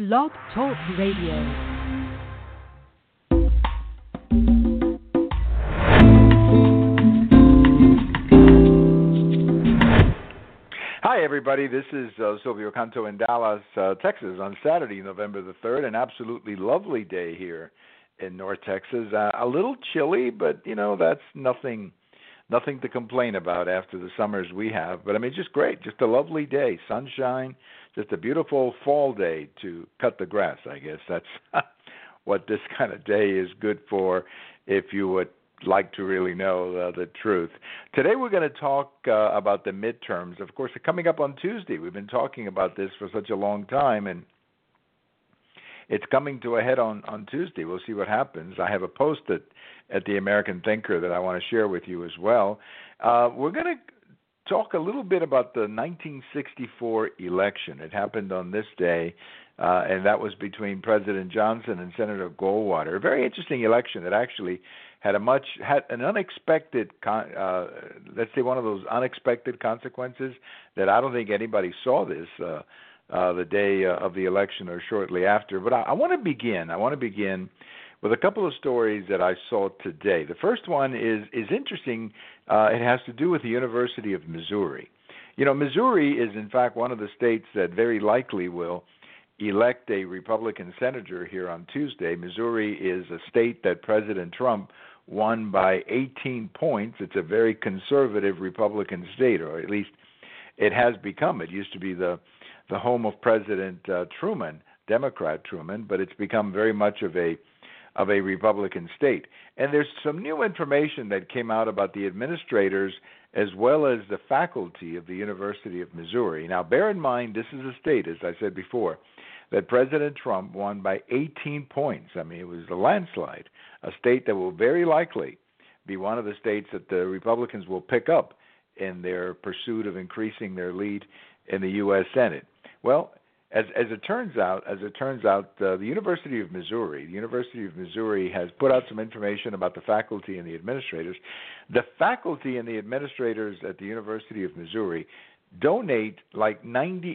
Blog Talk Radio. Hi, everybody. This is Silvio Canto in Dallas, Texas, on Saturday, November the 3rd. An absolutely lovely day here in North Texas. A little chilly, but, that's nothing to complain about after the summers we have. But, just great. Just a lovely day. Sunshine. Just a beautiful fall day to cut the grass, I guess. That's what this kind of day is good for, if you would like to really know the truth. Today we're going to talk about the midterms. Of course, they're coming up on Tuesday. We've been talking about this for such a long time, and it's coming to a head on Tuesday. We'll see what happens. I have a post at the American Thinker that I want to share with you as well. We're going to talk a little bit about the 1964 election. It happened on this day, and that was between President Johnson and Senator Goldwater. A very interesting election that actually had an unexpected, let's say one of those unexpected consequences that I don't think anybody saw this the day of the election or shortly after. But I want to begin with a couple of stories that I saw today. The first one is interesting. It has to do with the University of Missouri. Missouri is, in fact, one of the states that very likely will elect a Republican senator here on Tuesday. Missouri is a state that President Trump won by 18 points. It's a very conservative Republican state, or at least it has become. It used to be the home of President Truman, Democrat Truman, but it's become very much of a Republican state. And there's some new information that came out about the administrators as well as the faculty of the University of Missouri. Now, bear in mind, this is a state, as I said before, that President Trump won by 18 points. It was a landslide, a state that will very likely be one of the states that the Republicans will pick up in their pursuit of increasing their lead in the U.S. Senate. Well, as it turns out, the University of Missouri has put out some information about the faculty and the administrators. The faculty and the administrators at the University of Missouri donate like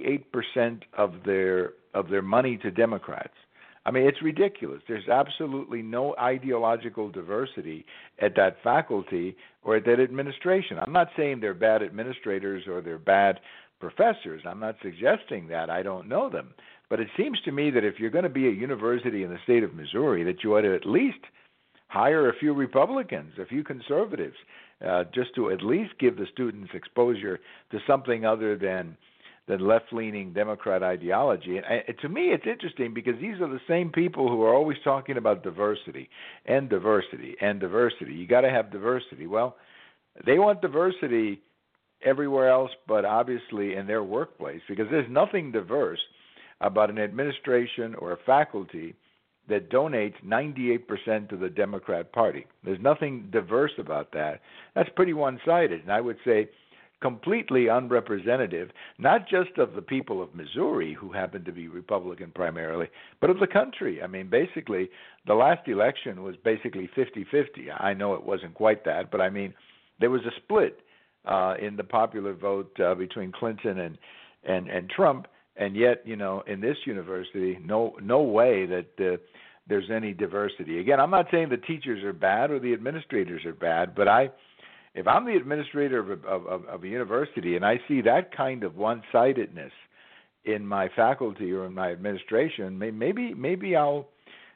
98% of their money to Democrats. It's ridiculous. There's absolutely no ideological diversity at that faculty or at that administration. I'm not saying they're bad administrators or they're bad professors. I'm not suggesting that. I don't know them. But it seems to me that if you're going to be a university in the state of Missouri, that you ought to at least hire a few Republicans, a few conservatives, just to at least give the students exposure to something other than left-leaning Democrat ideology. And to me, it's interesting because these are the same people who are always talking about diversity and diversity and diversity. You got to have diversity. Well, they want diversity everywhere else, but obviously in their workplace, because there's nothing diverse about an administration or a faculty that donates 98% to the Democrat Party. There's nothing diverse about that. That's pretty one-sided, and I would say completely unrepresentative, not just of the people of Missouri, who happen to be Republican primarily, but of the country. Basically, the last election was basically 50-50. I know it wasn't quite that, but there was a split in the popular vote between Clinton and Trump, and yet, in this university, no way that there's any diversity. Again, I'm not saying the teachers are bad or the administrators are bad, but if I'm the administrator of a university and I see that kind of one-sidedness in my faculty or in my administration, maybe I'll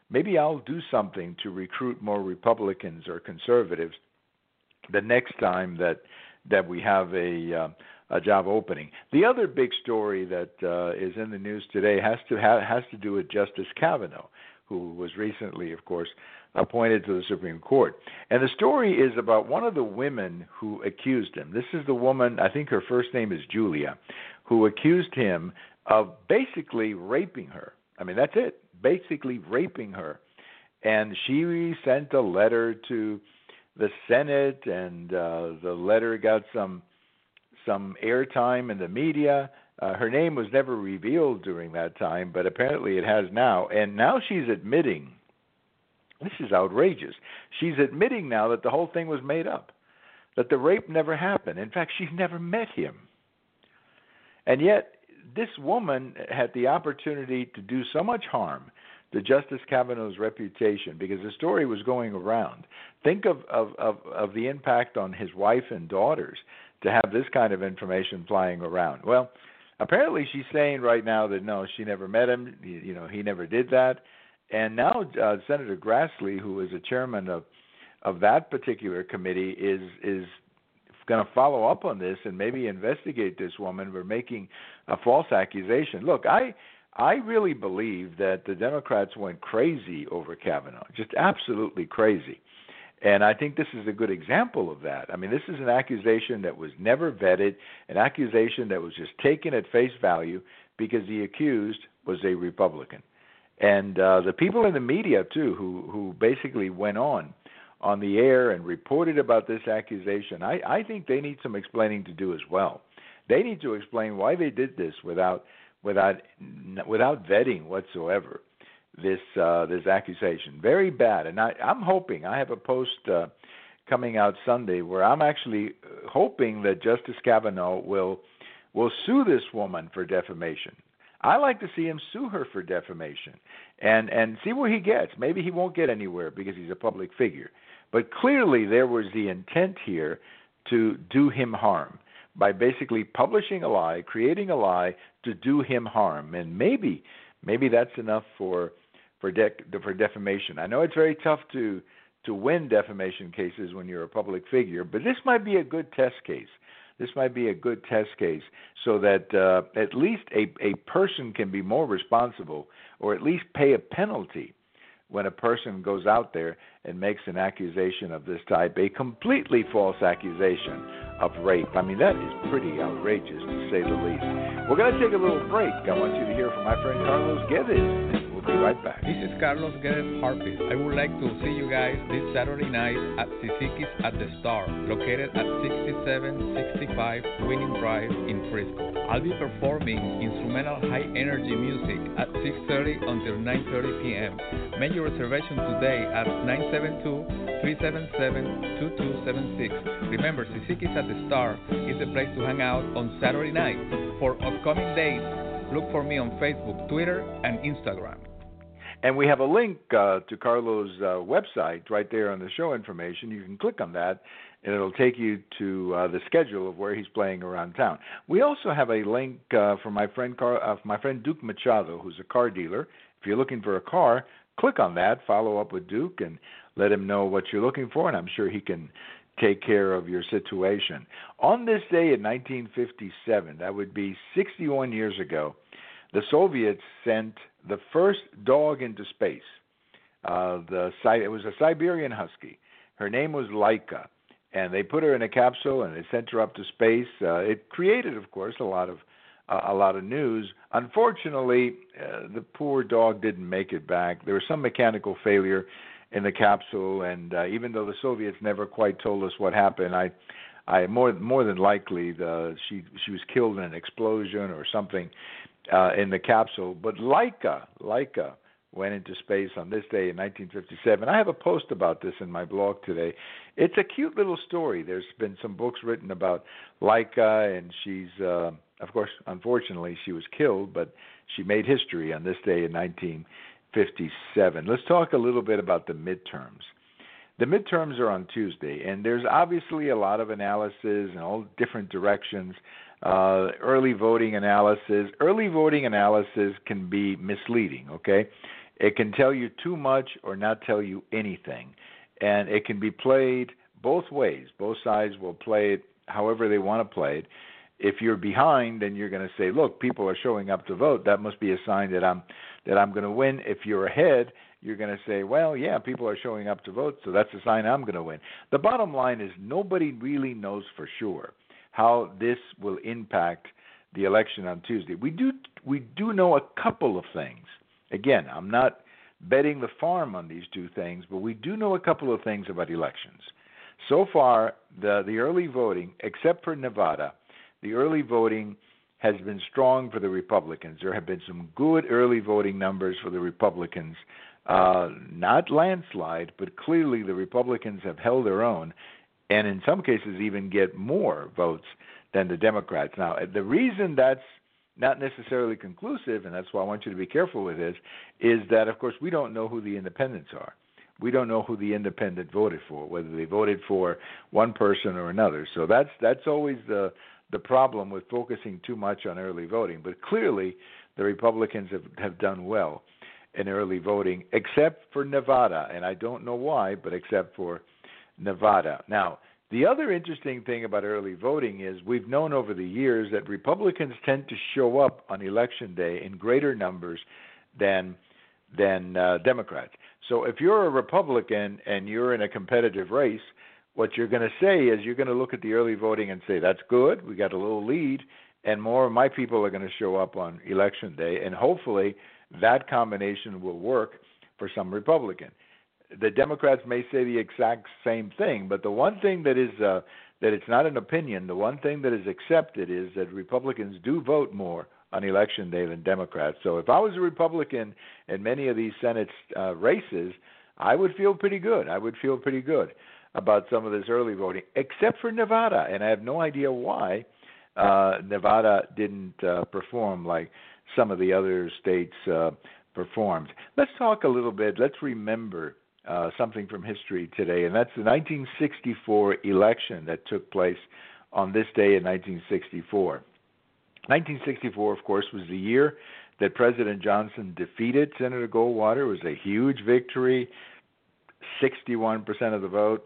do something to recruit more Republicans or conservatives the next time that we have a job opening. The other big story that is in the news today has to do with Justice Kavanaugh, who was recently, of course, appointed to the Supreme Court. And the story is about one of the women who accused him. This is the woman, I think her first name is Julia, who accused him of basically raping her. That's it, basically raping her. And she sent a letter to the Senate, and the letter got some airtime in the media. Her name was never revealed during that time, but apparently it has now. And now she's admitting, this is outrageous, she's admitting now that the whole thing was made up, that the rape never happened. In fact, she's never met him. And yet this woman had the opportunity to do so much harm to Justice Kavanaugh's reputation because the story was going around. Think of the impact on his wife and daughters to have this kind of information flying around. Well, apparently she's saying right now that no, she never met him. He never did that. And now Senator Grassley, who is a chairman of that particular committee, is going to follow up on this and maybe investigate this woman for making a false accusation. Look, I really believe that the Democrats went crazy over Kavanaugh, just absolutely crazy. And I think this is a good example of that. I mean, this is an accusation that was never vetted, an accusation that was just taken at face value because the accused was a Republican. And the people in the media, too, who basically went on the air and reported about this accusation, I think they need some explaining to do as well. They need to explain why they did this without vetting whatsoever this accusation. Very bad. And I'm hoping, I have a post coming out Sunday where I'm actually hoping that Justice Kavanaugh will sue this woman for defamation. I like to see him sue her for defamation and see where he gets. Maybe he won't get anywhere because he's a public figure. But clearly there was the intent here to do him harm by basically publishing a lie, creating a lie to do him harm. And maybe that's enough for defamation. I know it's very tough to win defamation cases when you're a public figure, but this might be a good test case. This might be a good test case so that at least a person can be more responsible or at least pay a penalty when a person goes out there and makes an accusation of this type, a completely false accusation of rape. I mean, that is pretty outrageous, to say the least. We're going to take a little break. I want you to hear from my friend Carlos Guedes. We'll be right back. This is Carlos Guedes Harpist. I would like to see you guys this Saturday night at Sisiki's at the Star, located at 6765 Winning Drive in Frisco. I'll be performing instrumental high-energy music at 6:30 until 9:30 p.m. Make your reservation today at 972-377-2276. Remember, Sisiki's at the Star is the place to hang out on Saturday night. For upcoming dates, look for me on Facebook, Twitter, and Instagram. And we have a link to Carlos' website right there on the show information. You can click on that, and it'll take you to the schedule of where he's playing around town. We also have a link from my friend Duke Machado, who's a car dealer. If you're looking for a car, click on that, follow up with Duke, and let him know what you're looking for, and I'm sure he can take care of your situation. On this day in 1957, that would be 61 years ago, the Soviets sent the first dog into space. It was a Siberian Husky. Her name was Laika, and they put her in a capsule and they sent her up to space. It created, of course, a lot of news. Unfortunately, the poor dog didn't make it back. There was some mechanical failure in the capsule, and even though the Soviets never quite told us what happened, I more than likely she was killed in an explosion or something in the capsule. But Laika went into space on this day in 1957. I have a post about this in my blog today. It's a cute little story. There's been some books written about Laika, and she's, of course, unfortunately, she was killed, but she made history on this day in 1957. Let's talk a little bit about the midterms. The midterms are on Tuesday, and there's obviously a lot of analysis in all different directions. Early voting analysis. Early voting analysis can be misleading, okay? It can tell you too much or not tell you anything. And it can be played both ways. Both sides will play it however they want to play it. If you're behind, then you're going to say, look, people are showing up to vote. That must be a sign that I'm going to win. If you're ahead, you're going to say, well, yeah, people are showing up to vote, so that's a sign I'm going to win. The bottom line is nobody really knows for sure how this will impact the election on Tuesday. We do know a couple of things. Again, I'm not betting the farm on these two things, but we do know a couple of things about elections. So far, the early voting, except for Nevada, the early voting has been strong for the Republicans. There have been some good early voting numbers for the Republicans. Not landslide, but clearly the Republicans have held their own, and in some cases even get more votes than the Democrats. Now, the reason that's not necessarily conclusive, and that's why I want you to be careful with this, is that, of course, we don't know who the independents are. We don't know who the independent voted for, whether they voted for one person or another. So that's always the problem with focusing too much on early voting. But clearly, the Republicans have done well in early voting, except for Nevada, and I don't know why, but except for Nevada. Now, the other interesting thing about early voting is we've known over the years that Republicans tend to show up on Election Day in greater numbers than Democrats. So if you're a Republican and you're in a competitive race, what you're going to say is you're going to look at the early voting and say, that's good, we got a little lead, and more of my people are going to show up on Election Day, and hopefully that combination will work for some Republican. The Democrats may say the exact same thing, but the one thing that is that it's not an opinion, the one thing that is accepted is that Republicans do vote more on Election Day than Democrats. So if I was a Republican in many of these Senate races, I would feel pretty good. I would feel pretty good about some of this early voting, except for Nevada, and I have no idea why Nevada didn't perform like some of the other states performed. Let's talk a little bit. Let's remember something from history today, and that's the 1964 election that took place on this day in 1964. 1964, of course, was the year that President Johnson defeated Senator Goldwater. It was a huge victory, 61% of the vote,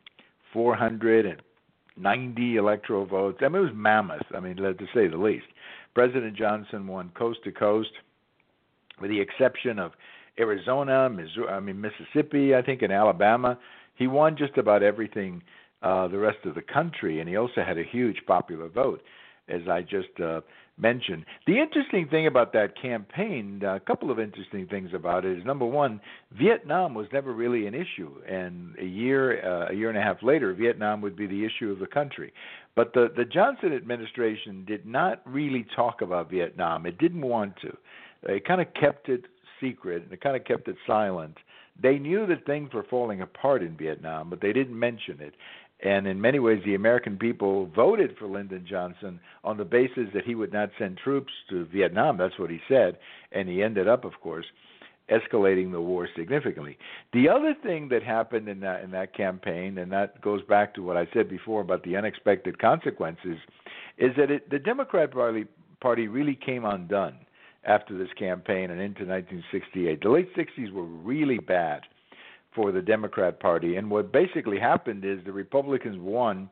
490 electoral votes. I mean, it was mammoth, to say the least. President Johnson won coast to coast, with the exception of Arizona, Mississippi, I think, and Alabama. He won just about everything, the rest of the country, and he also had a huge popular vote, as I just mentioned. The interesting thing about that campaign, a couple of interesting things about it, is number one, Vietnam was never really an issue, and a year and a half later, Vietnam would be the issue of the country. But the Johnson administration did not really talk about Vietnam. It didn't want to. It kind of kept it secret, and they kind of kept it silent. They knew that things were falling apart in Vietnam, but they didn't mention it. And in many ways, the American people voted for Lyndon Johnson on the basis that he would not send troops to Vietnam. That's what he said. And he ended up, of course, escalating the war significantly. The other thing that happened in that campaign, and that goes back to what I said before about the unexpected consequences, is that the Democrat Party really came undone after this campaign and into 1968. The late 60s were really bad for the Democrat Party, and what basically happened is the Republicans won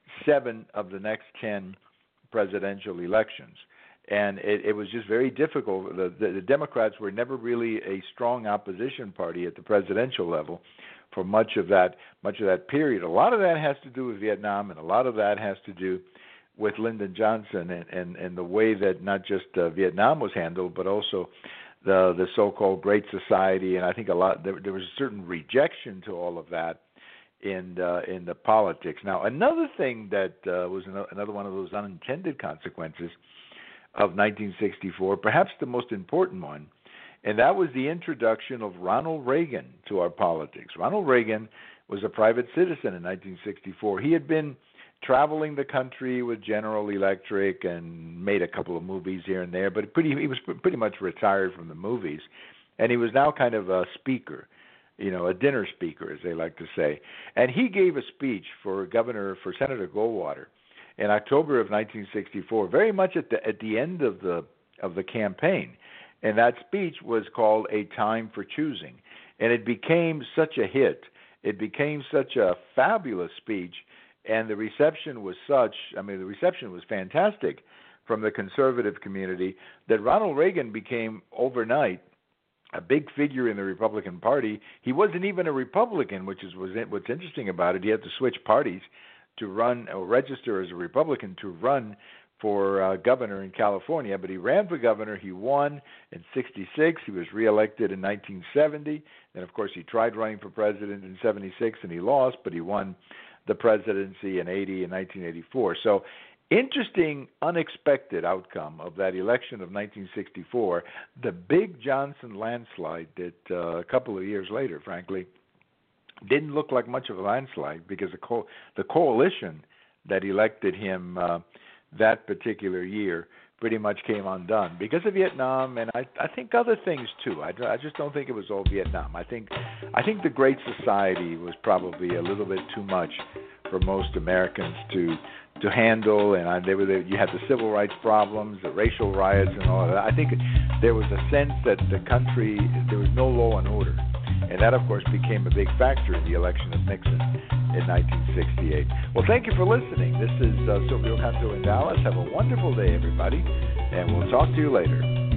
7 of the next 10 presidential elections, and it was just very difficult. The Democrats were never really a strong opposition party at the presidential level for much of that period. A lot of that has to do with Vietnam, and a lot of that has to do with Lyndon Johnson and the way that not just Vietnam was handled, but also the so-called Great Society, and I think there was a certain rejection to all of that in the politics. Now, another thing that was another one of those unintended consequences of 1964, perhaps the most important one, and that was the introduction of Ronald Reagan to our politics. Ronald Reagan was a private citizen in 1964. He had been traveling the country with General Electric and made a couple of movies here and there, but he was pretty much retired from the movies, and he was now kind of a speaker, a dinner speaker, as they like to say. And he gave a speech for Senator Goldwater in October of 1964, very much at the end of the campaign, and that speech was called "A Time for Choosing," and it became such a hit. It became such a fabulous speech. And the reception was the reception was fantastic from the conservative community that Ronald Reagan became overnight a big figure in the Republican Party. He wasn't even a Republican, which is what's interesting about it. He had to switch parties to run or register as a Republican to run for governor in California. But he ran for governor. He won in 1966. He was reelected in 1970. And, of course, he tried running for president in 1976, and he lost, but he won the presidency in 1980 and 1984. So interesting, unexpected outcome of that election of 1964, the big Johnson landslide that a couple of years later, frankly, didn't look like much of a landslide because the coalition that elected him that particular year pretty much came undone because of Vietnam, and I think other things too. I just don't think it was all Vietnam. I think the Great Society was probably a little bit too much for most Americans to handle, and you had the civil rights problems, the racial riots, and all of that. I think there was a sense that the country, there was no law and order, and that, of course, became a big factor in the election of Nixon in 1968. Well, thank you for listening. This is Silvio Canto in Dallas. Have a wonderful day, everybody, and we'll talk to you later.